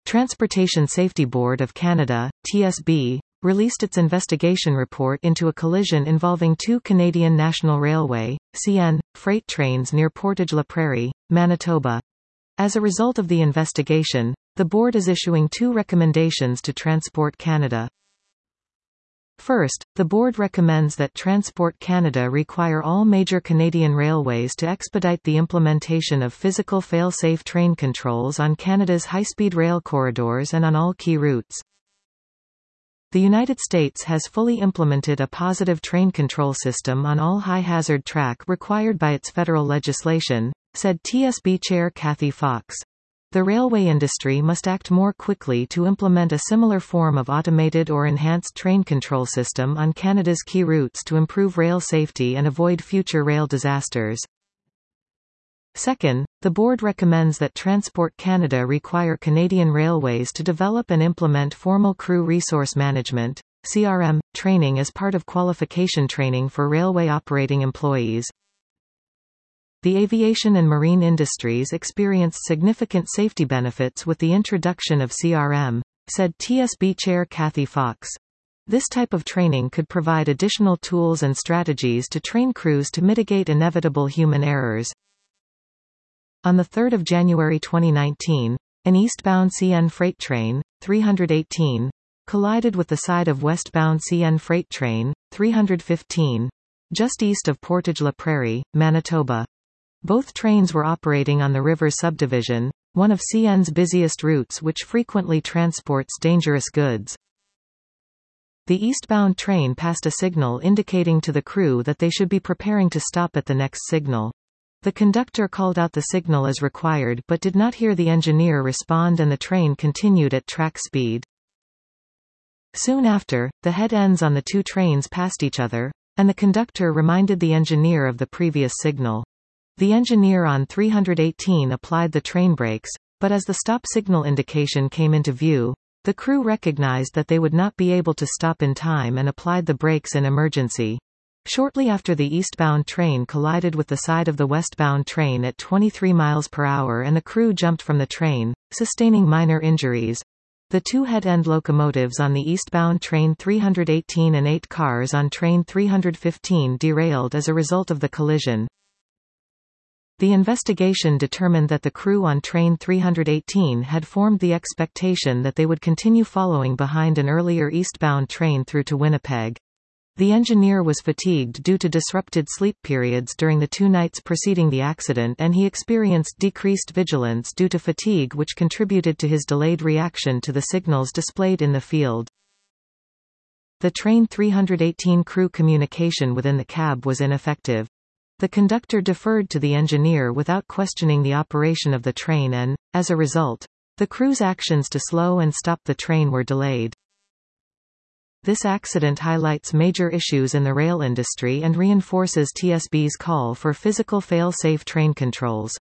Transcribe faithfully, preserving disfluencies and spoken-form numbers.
Transportation Safety Board of Canada, T S B, released its investigation report into a collision involving two Canadian National Railway, C N, freight trains near Portage la Prairie, Manitoba. As a result of the investigation, the board is issuing two recommendations to Transport Canada. First, the board recommends that Transport Canada require all major Canadian railways to expedite the implementation of physical fail-safe train controls on Canada's high-speed rail corridors and on all key routes. The United States has fully implemented a positive train control system on all high-hazard track required by its federal legislation, said T S B Chair Kathy Fox. The railway industry must act more quickly to implement a similar form of automated or enhanced train control system on Canada's key routes to improve rail safety and avoid future rail disasters. Second, the board recommends that Transport Canada require Canadian railways to develop and implement formal crew resource management (C R M) training as part of qualification training for railway operating employees. The aviation and marine industries experienced significant safety benefits with the introduction of C R M, said T S B Chair Kathy Fox. This type of training could provide additional tools and strategies to train crews to mitigate inevitable human errors. On the third of January twenty nineteen, an eastbound C N freight train, three hundred eighteen, collided with the side of westbound C N freight train, three hundred fifteen, just east of Portage la Prairie, Manitoba. Both trains were operating on the River Subdivision, one of C N's busiest routes which frequently transports dangerous goods. The eastbound train passed a signal indicating to the crew that they should be preparing to stop at the next signal. The conductor called out the signal as required but did not hear the engineer respond, and the train continued at track speed. Soon after, the head ends on the two trains passed each other, and the conductor reminded the engineer of the previous signal. The engineer on three hundred eighteen applied the train brakes, but as the stop signal indication came into view, the crew recognized that they would not be able to stop in time and applied the brakes in emergency. Shortly after, the eastbound train collided with the side of the westbound train at twenty-three miles per hour and the crew jumped from the train, sustaining minor injuries. The two head-end locomotives on the eastbound train three hundred eighteen and eight cars on train three hundred fifteen derailed as a result of the collision. The investigation determined that the crew on train three hundred eighteen had formed the expectation that they would continue following behind an earlier eastbound train through to Winnipeg. The engineer was fatigued due to disrupted sleep periods during the two nights preceding the accident, and he experienced decreased vigilance due to fatigue, which contributed to his delayed reaction to the signals displayed in the field. The train three hundred eighteen crew communication within the cab was ineffective. The conductor deferred to the engineer without questioning the operation of the train and, as a result, the crew's actions to slow and stop the train were delayed. This accident highlights major issues in the rail industry and reinforces T S B's call for physical fail-safe train controls.